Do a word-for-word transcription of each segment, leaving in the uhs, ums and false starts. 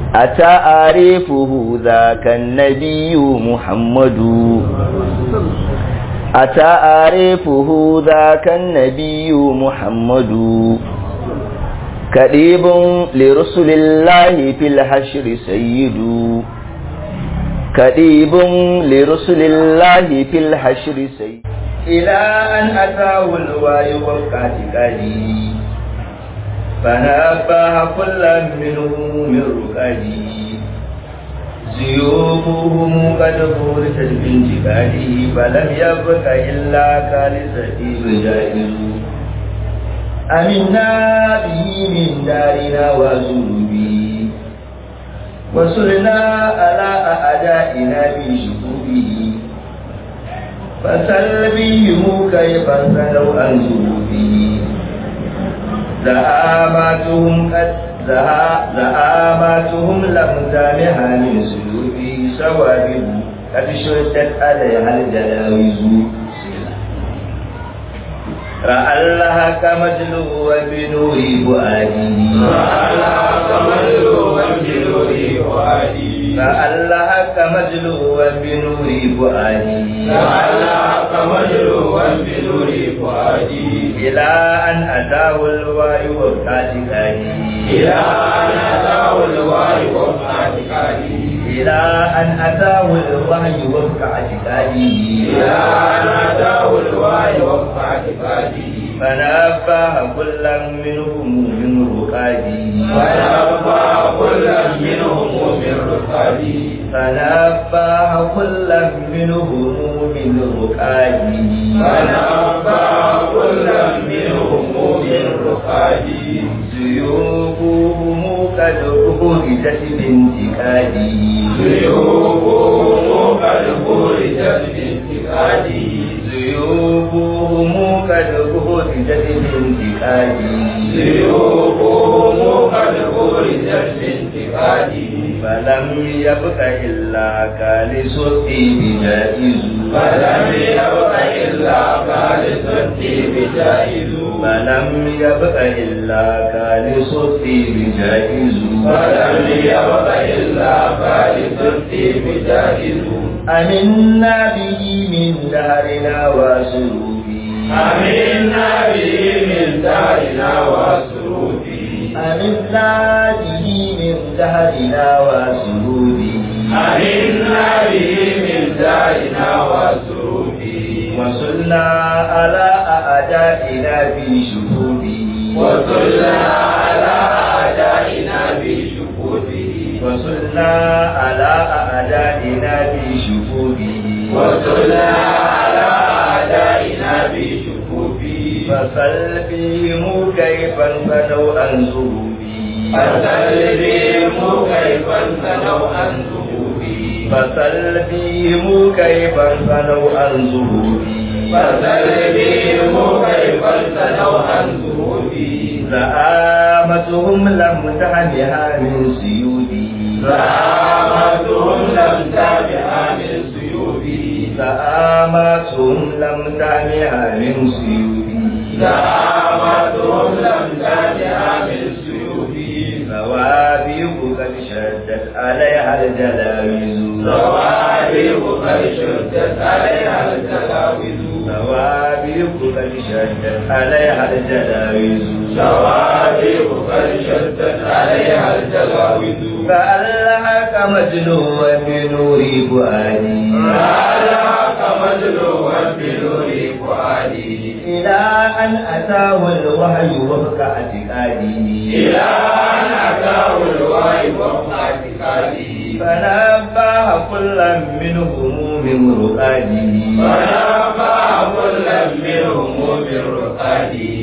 أتعرفه ذاك النبي محمد أتعرفه ذاك النبي محمد كريم لرسل الله في الحشر سيد كريم لرسل الله في الحشر سيد إلى أن أتاه الوحي وقاتقالي فنبه كل منهم من ركالي سيوفهم قد فرست بانتقاله فلم يبق إلا كالسئيل جائز أمنا به من دارنا وزنوبه وصلنا على أعدائنا بشكوبه فسل بهم كيف سلوا عن ذنوبه زعاماتهم قد زعاماتهم لم تامها من سلوبه سوابه قد شدت عليها الجلاوز رأى الله كمجلوا بنور فؤاده رأى الله كمجلوا بنور فؤاده رأى الله كمجلوا بنور فؤاده رأى الله كمجلوا بنور فؤاده إلى أن أتاه الوحي وابتعتقاده إلى أن أتاه الوحي وابتعتقاده إلى أن أتاه الوحي وابتعتقاده إلى أن أتاه الوحي وابتعتقاده فنبه كلا منهم من رقاده فنبه كلا منهم من رقاده فنبه كلا منهم من رقاده فنبه كلا منهم من رقاده سيوفهم قد خرجت بانتقاده سيوفهم قد خرجت بانتقاده سيوفهم قد خرجت بانتقاده سيوفهم قد خرجت بانتقاده فلم يبق إلا كالس الطيب جائز فلم يبق إلا كالس الطيب جائز فلم يبق إلا كالس الطيب جائز فلم يبق إلا كالس الطيب جائز أمنا به من دهرنا وسروبه أمنا به من دهرنا وسروبه أمنا به من دهرنا وسروبه أمنا به من دهرنا وسروبه وصلنا على أعدائنا في شهوده وصلنا على أعدائنا في شهوده وصلنا على أعدائنا في شهوده وصلنا على أعدائنا في شهوده فسل بهم كيف انفنوا عن ذنوبه فسل بهم كيف انفنوا عن ذنوبه فسل بهم كيف انفنوا عن ذنوبه فسل بهم كيف انفنوا عن ذنوبه زعامتهم لم تعنها من سيوده زعامتهم لم تعنها من سيوده زعامتهم لم تعنها من سيوده زعامتهم لم تعنها من سيوده ثوابه قد شدت عليها الجلاوز ثوابه قد شدت عليها الجلاوز ثوابه قد شدت عليها الجلاوز ثوابه قد شدت عليها الجلاوز فألهك مجنوا بنور فؤادي فألهك مجنوا بنور فؤادي إلى أن أتاه الوحي وفق اعتقاده إلى أن أتاه الوحي وفق اعتقاده فنبه كلا منهم من رقاده فنبه كلا منهم من رقاده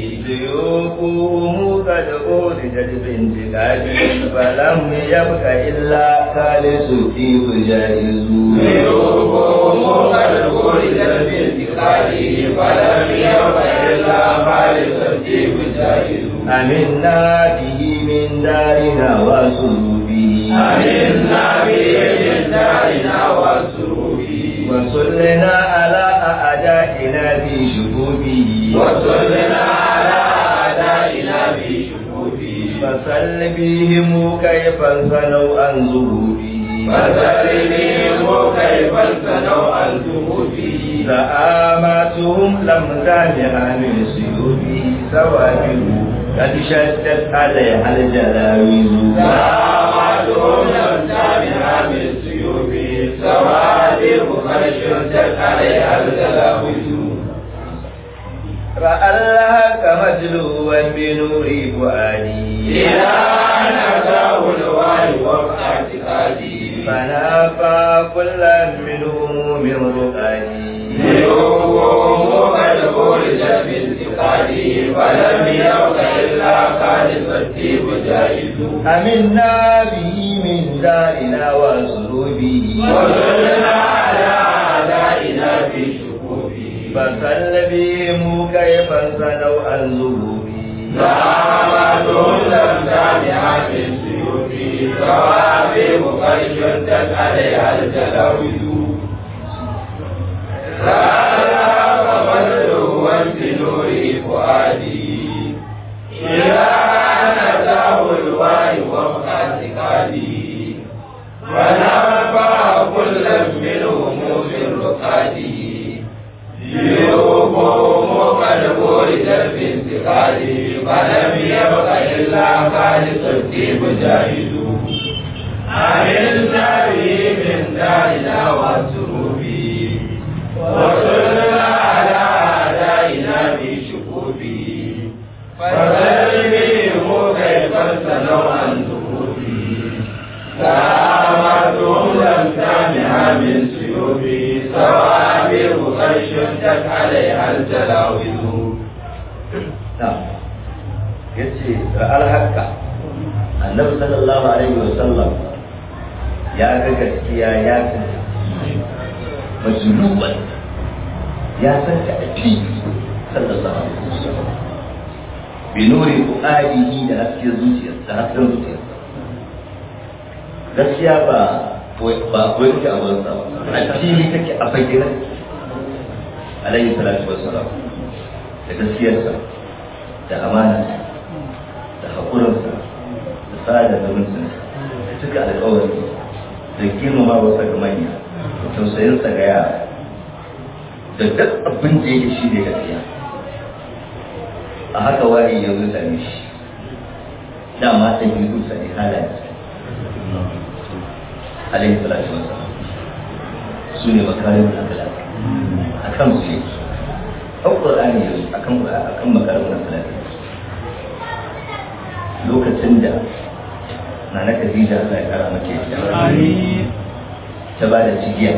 سيوفهم قد أولدت بانتقاده فلم يبق إلا كالس الطيب جائز سيوفهم قد أولدت بانتقاده فلم يبق إلا كالس الطيب جائز أمنا به من دارنا وسروبه أمنا به من دارنا وسروبه وصلنا على أعدائنا في شكوبه وصلنا على أعدائنا في شكوبه فسل بهم كيف صنوا عن ظهوري فسل بهم كيف صنوا عن ظهوري زعاماتهم لم تانها من سيوفي سوابه قد شدت عليها الجلاويز زعاماتهم لم تانها من سيوفي سوابه قد شدت عليها الجلاويز رأى الحق مجلوا بنور فؤادي إلى أن أتاه الوعي واعتقادي فنافى كل منهم من رقادي ليوم قد خرج بانتقادي فلم يبق إلا خالص الطيب جائز أمنا به من دارنا وسروبه وصلنا على أعدائنا في شكوبه فسل بهم كيف صنوا عن ظهوري زعاماتهم لم تانها من سيوفي صوابه قد شدت عليها الجلاوز رأى فمدعوا بنور فؤادي إلى أن أتاه الوعي واعتقادي ونفع كل منهم في رقادي ليومهم قد خرج بانتقادي فلم يبق إلا خالص الطيب جاهد أمنا به من دارنا وسروبي وصلنا على أعدائنا بشكوبي فسل بهم كيف صنوا عن ظهوري زعاماتهم لم تانها من سيوفي سوابه قد شدت عليها الجلاوز. نعم yace ra'al haqqa annabi sallallahu alaihi wasallam ya ga gaskiya ya san majluban ya san ta aki sallallahu alaihi wasallam bi nuri fuadihi da hasken zuciya da hasken zuciya gaskiya ba ba ko yake a banza a fili take a bayyana alaihi salatu wassalam da gaskiyarsa da amana da haƙurinsa da tsada zamansa da cika alƙawari da girmama wasa ga manya da tausayinsa ga yara da duk abin da yake shi ne gaskiya a haka wa'i ya zo same shi dama ta yi rusa ne halayensa alaihi salatu wasallam su ne makarin akhlaq akan su yake alqur'ani yayi akan akan makarin akhlaq lokacin da nana Khadija Allah ya kara mata amin ta ba da cigiya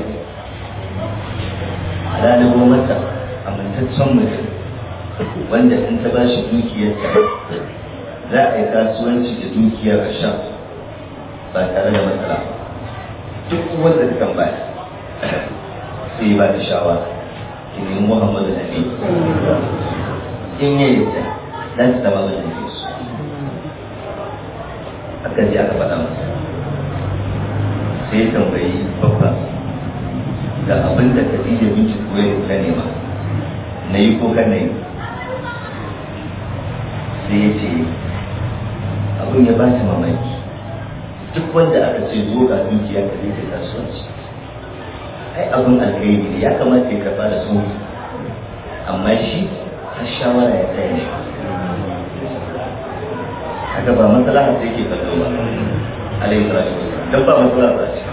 halalo mata amintaccen mutum wanda in ta ba shi dukiyarta za a yi kasuwanci da dukiyar a sha ba tare da matsala duk wanda ta kan baya sai ba ta shawara ki nemi Muhammadu Nabi in ya yi ta za ta zama da ke so aka ji aka faɗa masa sai tambayi babba ga abin da Khadija binci koyar ta nema na yi ko kan na yi sai ya ce abin ya ba shi mamaki duk wanda aka ce zo ga dukiya ka zai ta kasuwanci ai abin alkhairi ne ya kamata ya karɓa da sauri amma shi har shawara ya tsaye ne haka ba matsala har sai ke kallo ba alayhi salatu wasallam dan ba matsala ba ce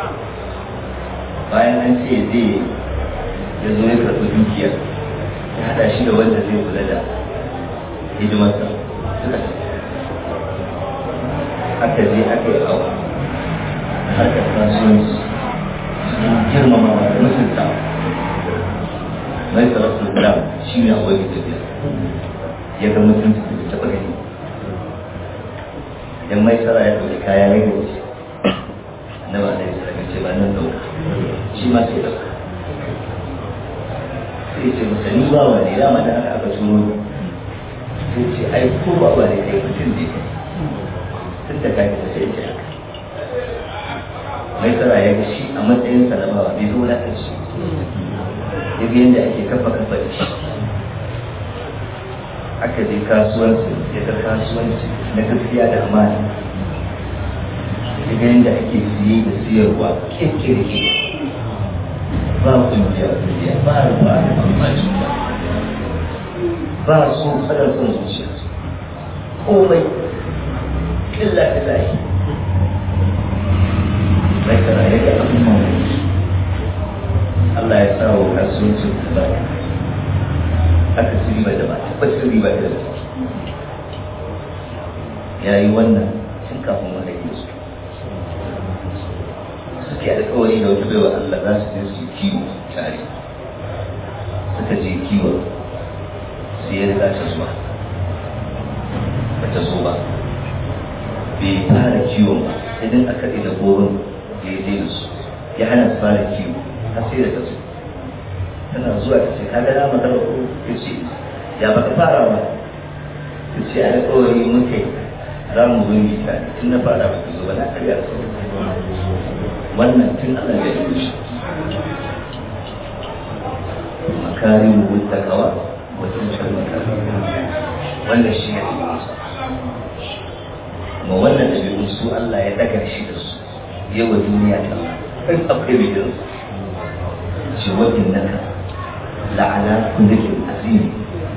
bayan an ce zai ya zo ya karɓi dukiyar ya haɗa shi da wanda zai kula da hidimarsa suka ce aka je aka yi awa aka kasuwanci cikin girmamawa da mutunta mai sarrafa da shi ne a wani tafiya ya ga mutunta da taɓa gani idan mai tsara ya ɗauki kaya ya gaji na ba da ya tsara ce ba nan ɗauka shi ma sai ɗauka sai ce masa ni ba wa ne dama da aka aka turo sai ce ai ko ba wa ne kai mutum ne tun da kai da sai ce mai tsara ya ga shi a matsayin sa na bawa bai zo na kanci ya ga yadda ake kafa kafa da shi aka je kasuwanci ya ga kasuwanci na gaskiya da amana daga yadda ake siye da siyarwa kirkirki ba kungiya kungiya ba ruwa da amfani ba ba so kadar son zuciya komai illa illahi zai kara yadda abin mamaki Allah ya sa wa kasuwancin da ba aka ci riba da ba tabbacin riba da ba ya yi wannan tun kafin wanda ke su suke alkawari da wata baiwa Allah za su je su yi kiwo tare suka je kiwo sai ya riga ta zuwa ba ta zo ba bai fara kiwon ba sai dan aka ɗi dabbobin da ya je da su ya hana su fara kiwo har sai da ta zo tana zuwa ta ce ka ga na magana ko ya ce ya baka fara ba ta ce alkawari muke za mu zo yi tare tun na fara ba ta zo ba na karya su wannan tun Allah ya yi shi makari mu takawa wajen shan makari wannan shi ne kuma wannan ɗabi'un su Allah ya daga shi da su yawa duniya ta kai akwai bidin ce wajen naka la'ala kullikin azimi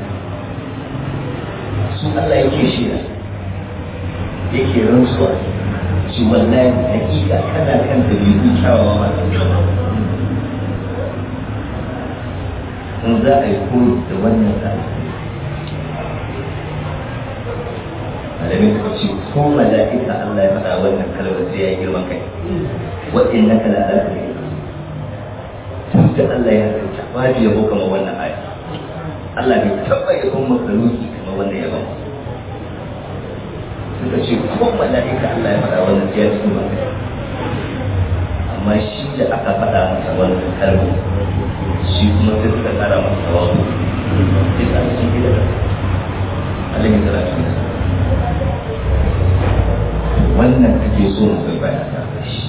su Allah yake shi yake rantsuwa shi wallahi hakika kana kan dabi'u kyawawa masu kyau in za a yi koyi da wannan tsari malamin suka ce ko mala'ika Allah ya faɗa wannan kalmar sai ya yi girman kai waɗin na kala alaƙa ne tun da Allah ya halitta babu yabo kama wannan aya Allah bai taɓa yabon makaruki kama wannan yabon suka ce ko mala'ika Allah ya faɗa wannan sai ya ci girman kai amma shi da aka faɗa masa wannan kalmar shi kuma sai suka ƙara masa tawabu sai ka cikin gida da Allah ya tsara shi wannan kake so mu kai bayan ta shi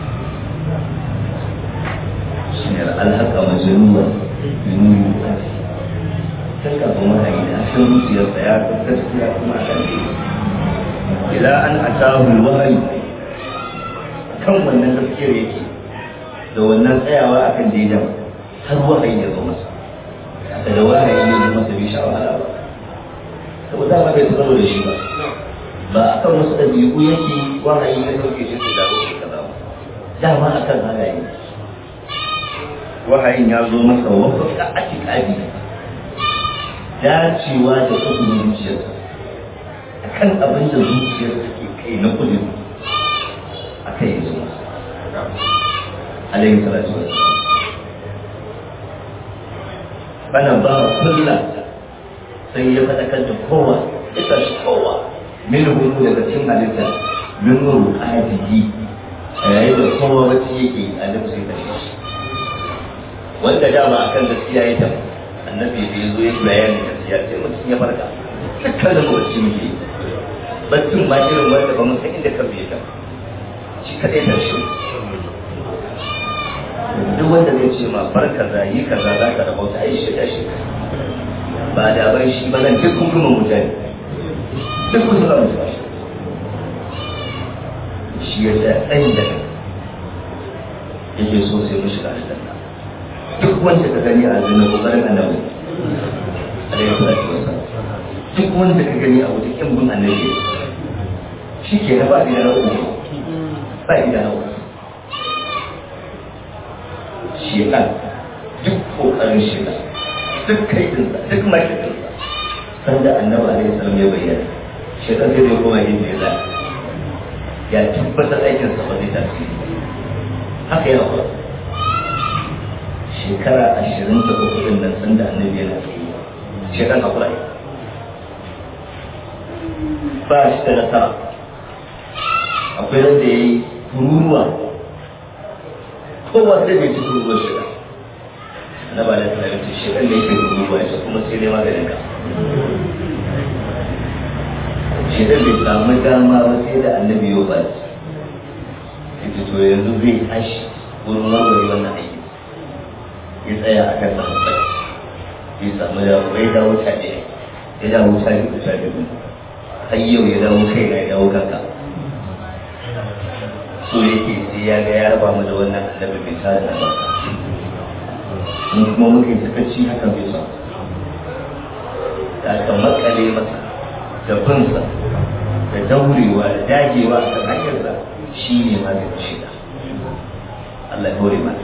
shine alhaqa majnuwa binuri kafi sai ka kuma hayi da shi zuciyar sa ya gaskiya kuma a kan ila an atahu alwahyi kan wannan gaskiyar yake da wannan tsayawa akan daidan har wahayi ya zo masa da wahayi ya zo masa bai sha wahala ba saboda ba bai tsaro da shi ba ba a kan wasu ɗabi'u yake wahayi ya sauke shi su dawo shi kaza ba dama a kan halaye wahayin ya zo masa wasu ka'ati ƙabi dacewa da kudurin zuciyarsa a kan abin da zuciyarsa ke kai na kudin a kai ya zo masa alayhi salatu wa sallam bana ba kulla sai ya faɗakar da kowa ita shi kowa min hudu daga cikin halitta min nuru ajiji a yayin da kowa wacce yake a duk sai kashe shi wanda dama akan gaskiya ya tafi annabi da ya zo ya bayani gaskiya sai mutum ya farka dukkan da bacci muke baccin ma irin wanda ba mu san inda kan bai tafi shi kadai da shi duk wanda zai ce ma bar kaza yi kaza za ka rabauta ai shi da shi ba da bai shi ba zan duk kuma mutane duk wasu zama su bashi shi ya tsaya tsayin da yake so sai mu shiga aljanna duk wanda ka gani a aljanna kokarin annabi alaihi salatu wasallam duk wanda ka gani a wuta kin bin annabi shi ke na ba da na uku ba da na uku shi kan duk kokarin shi duk kaidinsa duk makitinsa sanda annabi alaihi salam ya bayyana shekar sai da kuma yin da ya ya tabbatar aikinsa ba zai tasiri haka yana ba shekara ashirin da uku din nan sanda annabi yana tsaye shekar hakura ba shi da nasara akwai wanda ya yi kururuwa kowa sai bai ci kururuwar shiga na ba da tsanarci shekar da yake kururuwa ya kuma sai dai maganin ka shi da bai samu dama ba sai da annabi yau ba shi to yanzu zai tashi wurin magwari wannan aiki ya tsaya a kan sahabbai ya samu da bai dawo caje ya dawo caje da caje har yau ya dawo kai na ya dawo kanka so yake sai ya ga ya raba mu da wannan annabi bai tare da barka mun kuma muke sakaci haka bai sa da aka makale masa da binsa da daurewa da dagewa a kan hanyarsa shi ne maganin shida Allah ya hore mana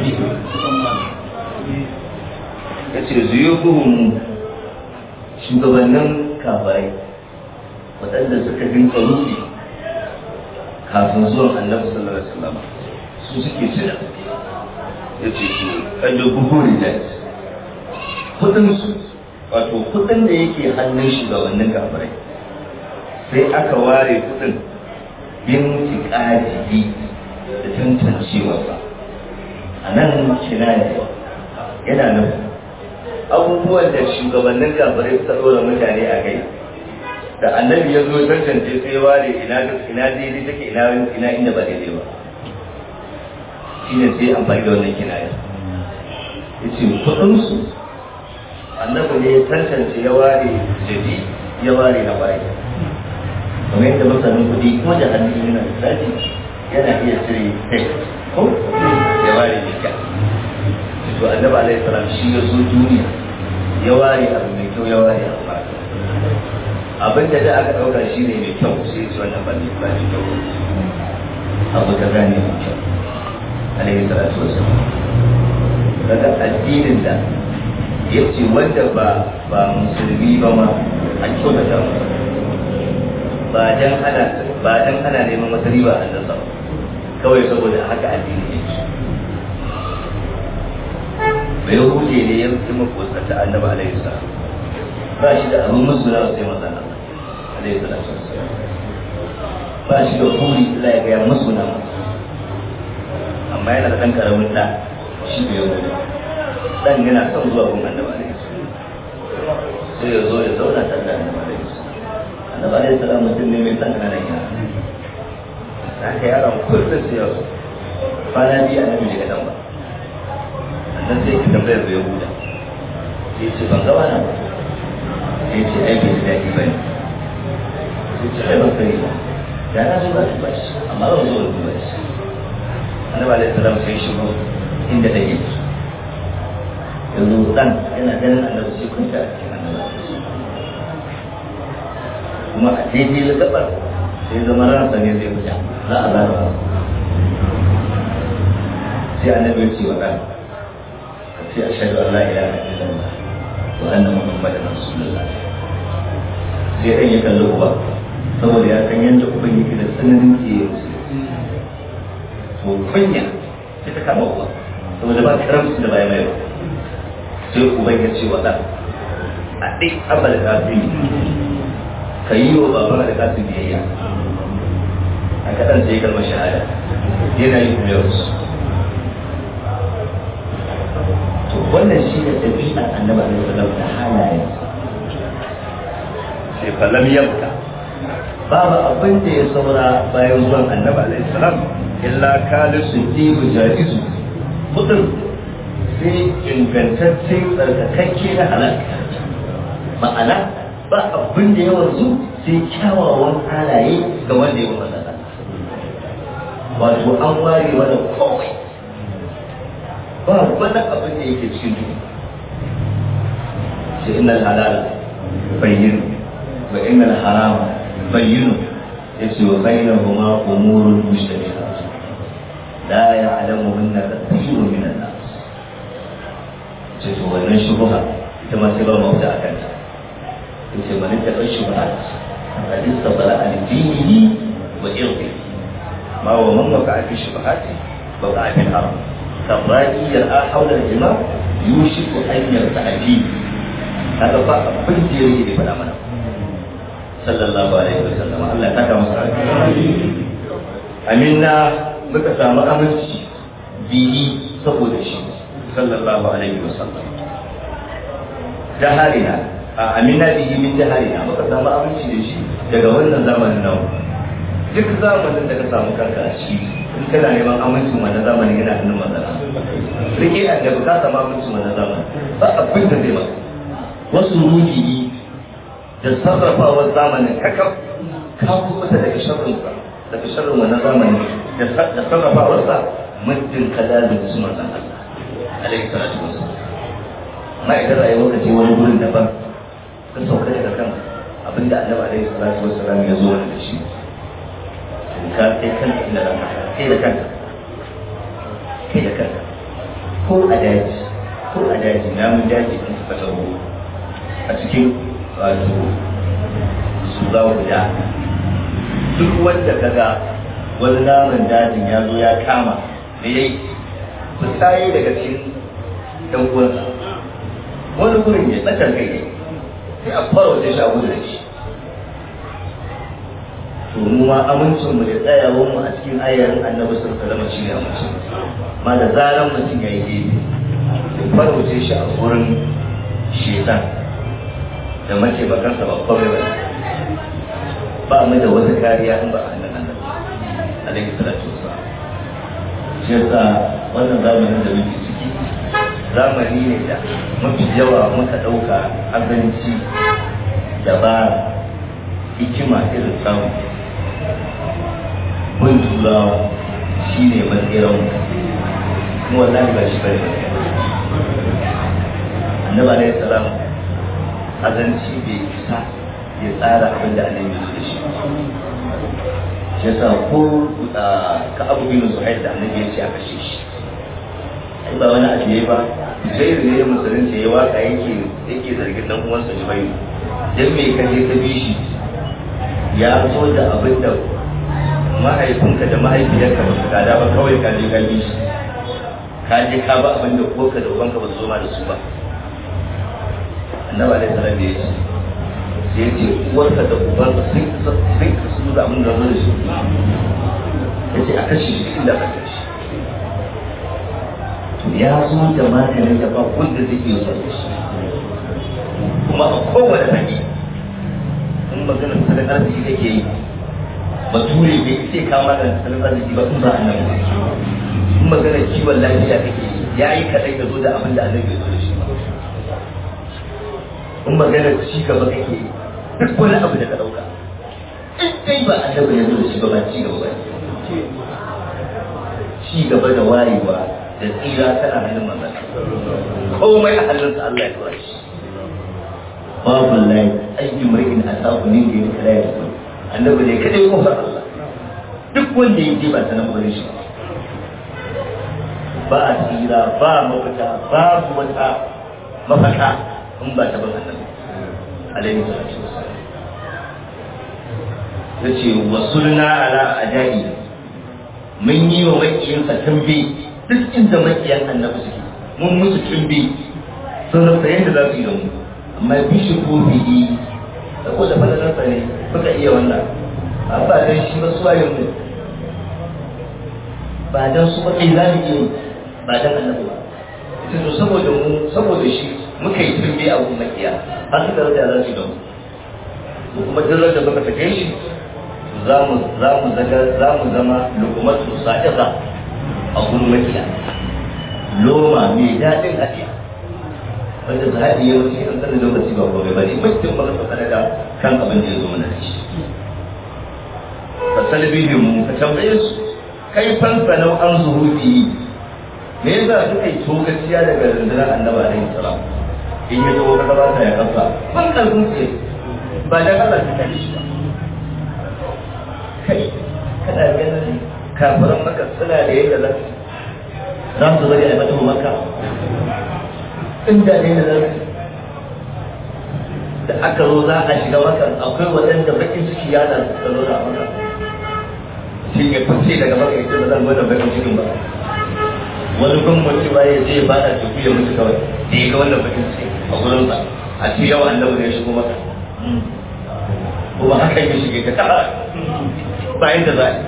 ya ce zuyubuhun shugabannin kafirai waɗanda suka dinka rufi kafin zuwan annabi sallallahu alaihi wasallam su suke cina ya ce su kan da buhuri da kudin su wato kudin da yake hannun shugabannin kafirai sai aka ware kudin bin tiƙaji da tantancewarsa a nan kinaya yana nufin abubuwan da shugabannin kafirai suka ɗora mutane a kai da annabi ya zo tantance sai ware ina ina daidai take ina ina inda ba daidai ba shine sai amfani da wannan kinaya yace kudin su annabi ne ya tantance ya ware jadi ya ware na bai kamar yadda masanin kudi ko da hannun yana da tsari yana iya cire kai ko ya ware jika to annabi alaihi salam shi ya zo duniya ya ware abu mai kyau ya ware abu mai kyau abin da da aka dauka shi ne mai kyau sai ya ci wannan ba ne ba mai kyau abu ta gane mai kyau alaihi salatu wasallam daga addinin da ya ce wanda ba ba musulmi ba ma a kyautata ba dan ana ba dan ana neman wata riba a nan sa kawai saboda haka addini yake bai huje ne ya fi makwasanta annabi alaihi salam ba shi da abin musula sai mazana alaihi salatu wassalam ba shi da huri ila ya gaya musula amma yana da ɗan ƙaramin ɗa shi bai huje ɗan yana son zuwa gun annabi alaihi salam sai ya zo ya zauna tare da annabi alaihi salam annabi alaihi salam mutum ne mai san ƙananan yara haka yaron kullum sai ya zo kwana biyu annabi bai ga ɗan ba nan sai ki tambayar da yahuda sai ce ban gaba na sai ce ai bai daɗi ba ne sai ce ai ban sani ba da na zo za su ba shi amma ba zo da duba shi annabi alaihi salam sai shigo inda da yake yanzu dan yana ganin annabi sai kunta a cikin annabi kuma a daidai gabar sai zama ransa ne zai fita za a zara sai annabi ya ce wa ɗan sai ashhadu an la ilaha illallah wa anna muhammadan rasulullah sai dan ya kalli uba saboda ya san yanda uban yake da tsananin tsiye to kunya sai ta kama uba saboda ba karamci da baya mai ba sai uban ya ce wa ɗan a ɗai abal kafin ka yi wa baban da kasu biyayya a kaɗan sai kalmar shahada yana yi kuma yau wannan shi ne ɗabi'ar annabi alaihi salam da halayen sai falam yabka babu abin da ya saura bayan zuwan annabi alaihi salam illa kalu siddiqu jaizu mutum sai ingantaccen tsarkakakke na halal ma'ana ba abin da ya wanzu sai kyawawan halaye ga wanda ya kuma sana wato an ware wani komai ba wani abin da yake cikin duniya sai innal halal bayyin wa innal haram bayyin yace wa bainahuma umurun mushtabihat la ya'lamuhunna kathirun min an-nas sai to wannan shubha ita ma sai ba mu da akan ta yace man ta shubha hadis tabala al-dini wa irdi ma wa man waqa'a fi shubhati waqa'a fi haram كالراجي يرعى حول الجماع يوشك أن يرتع فيه هذا بقى بنت يريد فلا منع صلى الله عليه وسلم الله تكا مسعد أمنا مكسام أمس به سبود الشيء صلى الله عليه وسلم جهارنا أمنا به من جهارنا مكسام أمس به daga wannan zamanin nawa duk zamanin da ka samu kanka a shi in kana neman amincin wannan zamanin yana hannun matsala rike a da bukata ma amincin wannan zamanin ba abin da zai maka wasu ruhi da sarrafawar zamanin kakaf ka kusa daga sharrinsa daga sharrin wannan zamani da sarrafawarsa muddin kalalin su manzan Allah alaihi salatu wasallam. amma idan rayuwar ka je wani gurin daban ka sauka daga kan abinda annabi alaihi salatu wasallam ya zo da shi ka kai kanka inda ranka kai da kanka kai da kanka ko a daji ko a daji namun daji in suka taro a cikin wato su za guda duk wanda kaga wani namun dajin ya zo ya kama da yayi su tsaye daga cikin dan uwansa wani gurin ya tsakar kai ne sai a fara wata shi a gudu da shi. to mu ma amincin mu da tsayawar mu a cikin ayarin annabi sallallahu alaihi wasallam shine amincin ma da zaran mutum ya yi gefe sai fara wuce shi a gurin shetan da mace bakansa ba kawai ba ba mu da wata kariya in ba a hannun annabi alaihi salatu wasallam. shi yasa wannan zamanin da muke ciki zamani ne da mafi yawa muka ɗauka azanci da ba hikima irin samu mun turawa shi ne matsiran kuma wallahi ba shi bane annabi alaihi salam azanci bai isa ya tsara abin da annabi ya da shi shi yasa ko ka abu bin zuhair da annabi ya ce a kashe shi ai ba wani abu yayi ba sai ne musulunci ya waka yake yake zargin dan uwansa Jubair dan me kaje ka bi shi ya so da abin da mahaifinka da mahaifiyarka ba su gada ba kawai ka je ka bi shi ka je ka ba abin da uwarka da ubanka ba su zo ma da su ba. annabi alaihi salam ya ce sai ce uwarka da ubanka sun sun su da abin da zo da shi ya ce a kashe shi inda ka kashe ya zo da maganin da ba wanda zai iya zuwa da shi kuma a kowane hanyar in maganar tattalin arziki kake yi bature bai ce kama da tattalin arziki ba in ba annabi ba. in maganar kiwon lafiya kake yi ya yi kaɗai ka zo da abin da annabi ya zo da shi ba. in maganar ci gaba kake yi duk wani abu da ka ɗauka in dai ba annabi ya zo da shi ba ba ci gaba ba ci gaba da wayewa da tsira tana hannun manzon komai a hannunsa Allah ya tura shi. babu lai aiki murkin a saku ne da ya kira ya tafi annabi ne kadai kofar Allah duk wanda ya je ba ta nan bare shi ba a tsira ba mafita babu wata mafaka in ba ta ban annabi alaihi salatu wassalam. yace wasulna ala ajai mun yi wa makiyansa tambi duk inda makiyan annabi suke mun musu tambi sun rasa yadda za su yi da mu amma bi shi ko bi'i saboda fadalarsa ne suka iya wannan ba dan shi ba suwayen mu ba dan su ba kai za mu yi ba dan annabi ba ita to saboda mu saboda shi muka yi turbi a gun makiya har suka rasa za su yi da mu kuma duk da muka take shi za mu za mu zaga za mu zama lukumatu sa'iza a gun makiya loma mai daɗin ajiya wanda su haɗe yawanci an sanin lokaci ba gobe ba ne mutum ba ka sauka da kan abin da ya zo mana da shi. Fasal bihin mu ka tambaye su kai fansa nau an zuhufi me yasa suka yi togaciya daga rundunar annaba alaihi salam in ya zo ka gabata ya kafa ban kalbun ce ba da Allah ta kai shi ba kai kana ganin kafiran maka suna da yadda za za su bari a mata maka inda ne da zai da aka zo za a shiga maka akwai waɗanda bakin ciki ya da su zo da maka shi ya fice daga maka ita da zan gwada bakin cikin ba wani gwamnati ba ya je ba da teku ya mutu kawai da ya ga wannan bakin ciki a gurin sa a ce yawa annabi ne ya shigo maka kuma haka ya shige ka ta ba yadda za a yi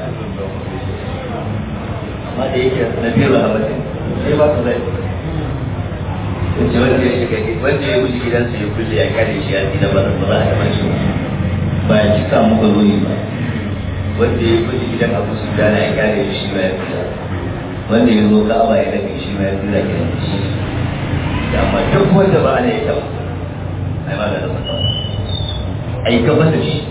amma da yake nabiyar rahamatin sai ba su zai yace wanda ya shiga wanda ya guji gidansa ya kulle ya kare shi ya tsina ba ba za a taɓa shi ba ya cika muka zoyi ba wanda ya guji gidan Abu Sufyan ya kare shi ba ya fita wanda ya zo Ka'aba ya rage shi ba ya fita gidan shi amma duk wanda ba ne ya taɓa ai ma da rasa a yi gaba da shi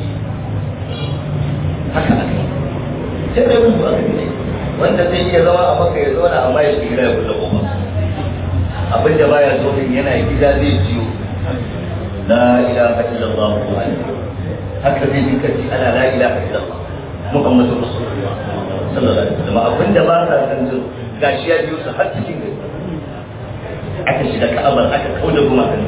haka aka yi sai dai mutu aka yi wanda zai iya zama a maka ya zauna amma ya shiga ya kulle kofa abin da baya so din yana gida zai jiyo la ilaha illallah haka zai dinka ji ana la ilaha illallah muhammadu rasulullah sallallahu alaihi wasallam abin da ba sa san jin gashi ya biyo su har cikin gari aka shiga ka'abar aka kauda gumakan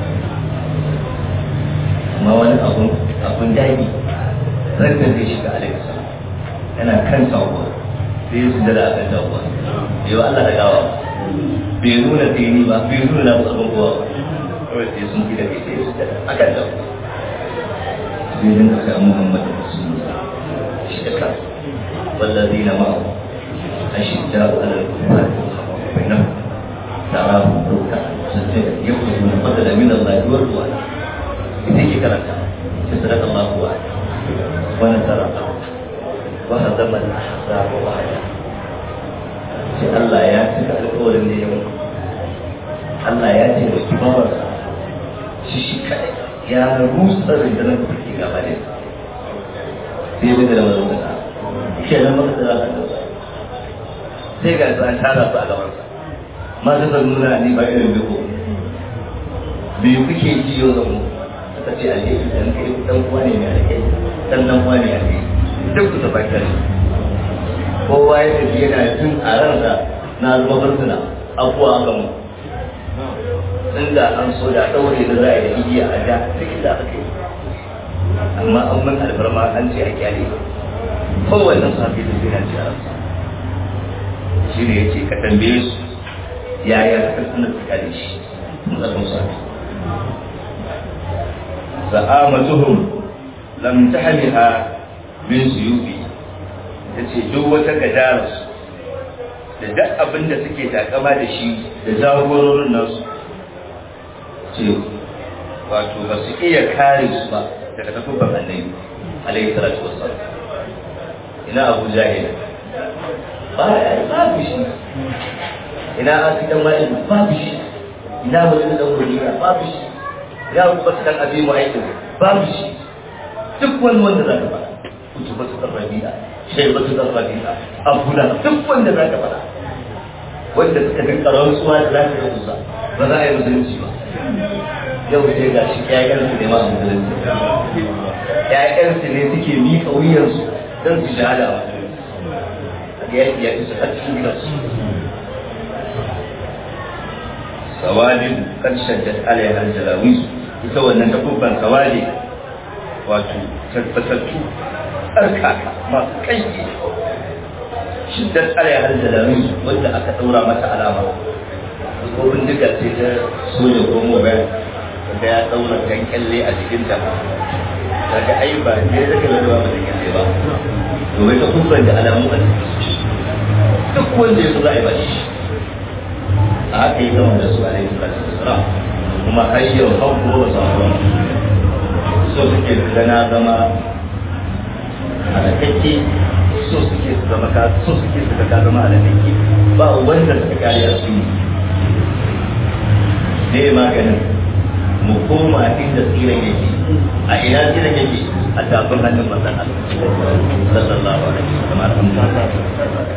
amma wani abun abun daɗi ranta zai shiga alaihi salam yana kan sabuwa sai su dala a kan sabuwa yau Allah da gawa bai nuna sai ni ba bai nuna na wasu abin kowa kawai sai sun gida kai sai su dala a kan sabuwa sai din ka samu Muhammadu Rasulullah shi da kan wallazi na ma'a ashidda alal kufar bainahum ta'afu rukka sajjada yakhuduna fadlan min Allah wa ridwan ita ke karanta sai sadaka Allah wa wani sarrafa wani zaman ahzab wa hada sai Allah ya cika alƙawarin da ya mutu Allah ya ce da kibawarsa shi shi kadai ya rusa rundunar da take gaba da sai daga da mazan da ke nan maka da zaka da sai ga su an tara su a gabansa ma suka nuna ni ba irin biko biyu kuke ji yau da mu suka ce alheri dan kai dan uwa ne mai alheri dan dan uwa ne alheri duk ku tabbatar kowa ya tafi yana jin a ransa na zama fursuna abuwa aka mu inda an so da daure da za a yi igiya a da duk da aka yi amma an mun alfarma an ce a kyale kowanne su hafi da sai na ci a ransa shi ne ya ce ka tambaye su yaya ka sanar da kyale shi mun zaɓin su hafi za'amatuhum lam tahliha min suyubi yace duk wata gadara da duk abin da suke takama da shi da jagororin nasu ce wato ba su iya kare su ba daga takubban annabi alaihi salatu wassalam ina Abu Jahil ba ba shi ina asidan ma'il ba shi ina wani dan godiya ba shi ya rubuta abi mu'ayyid babu shi duk wani wanda zaka fara kutubatu rabi'a shaybatu rabi'a abuna duk wanda zaka fara wanda suka ga karon suwa da zaka yi kusa ba za a yi musulunci ba yau sai ga shi ƴaƴan su ne ma musulunci ƴaƴan su ne suke miƙa wuyan su don su shahada ba ya ya su a cikin gidansu sawalin kan shaddat alaiha al-jalawis ita wannan takubban sawali wato tabbatattu tsarkaka masu kanki shiddat alaiha al-jalawis wanda aka daura mata alama ko bindiga ce ta soja ko mobile wanda ya daura kan kyalle a jikin ta daga ai ba ne da kallon ba da kyalle ba domin takubban da alamu a cikin duk wanda ya so za a yi ba shi a haka yi gama da su a laifin rasu kuma hayyar haƙo da sauran so suke su gana zama a da kake so suke su zama ka so suke su ka zama a da kake ba wanda suka kare a su ne maganin mu koma inda tsiran yake a ina tsiran yake a tafin hannun masan Allah sallallahu alaihi wasallam